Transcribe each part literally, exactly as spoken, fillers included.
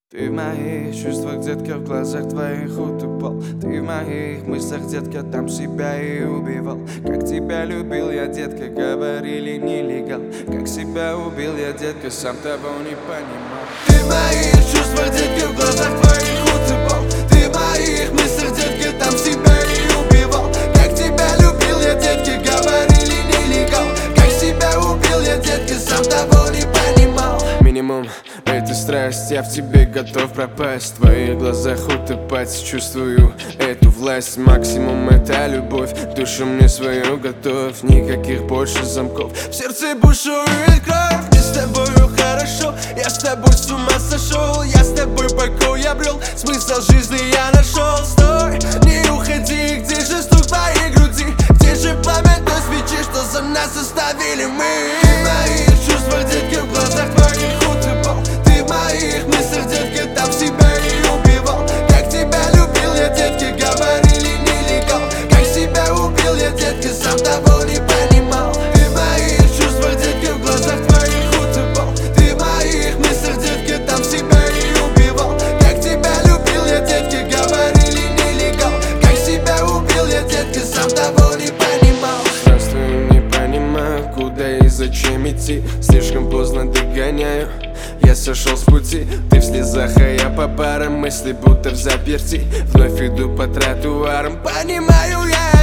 Ты в моих чувствах, детка, в глазах твоих утопал. Ты в моих мыслях, детка, там себя и убивал. Как тебя любил я, детка, говорили нелегал. Как себя убил я, детка, сам того не понимал. Ты в моих чувствах, детка, в глазах твоих утопал. Ты в моих мыслях, детка, там себя и убивал. Как тебя любил я, детка, говорили нелегал. Как себя убил я, детка, сам того не понимал. Минимум это страсть, я в тебе готов пропасть. В твоих глазах утопать, чувствую эту власть. Максимум это любовь, душу мне свою готовь. Никаких больше замков, в сердце бушует кровь. Мне с тобою хорошо, я с тобой с ума сошел. Я с тобой покой обрел, смысл жизни я нашел. Стой, не уходи, где же стук твоей груди? Где же пламя той свечи, что за нас оставили мы? Ты в моих чувствах, детка, в глазах твоих утопал. Ты в моих мыслях, детка, там себя и убивал. Как тебя любил я, детка, говорили нелегал. Как себя убил я, детка, сам того не понимал. Ты в моих чувствах, детка, в глазах твоих утопал. Ты в моих мыслях, детка, там себя и убивал. Как тебя любил я, детка, говорили нелегал. Как себя убил я, детка, сам того не понимал. Здравствуй, не понимаю, куда и зачем идти. Слишком поздно догоняю, я сошел с пути. Ты в слезах, а я по парам. Мысли будто в заперти. Вновь иду по тротуарам, понимаю я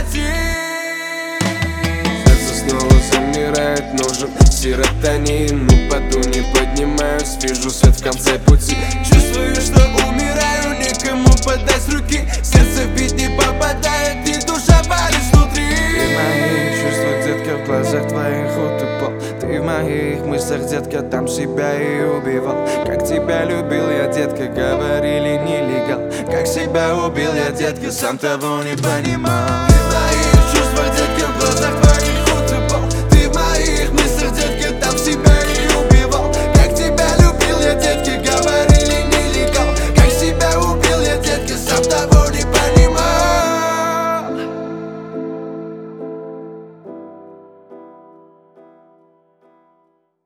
один. Сердце снова замирает, нужен серотонин. Упаду, не поднимаюсь, вижу свет в конце пути. Чувствую, что умираю, никому подать руки. Сердце в бит не попадает, и душа болит внутри. Ты в моих чувствах, детка, в глазах твоих утопал. Ты в моих мыслях, детка, там себя и убивал. Как тебя любил я, детка, говорили нелегал. Как себя убил я, детка, сам того не понимал.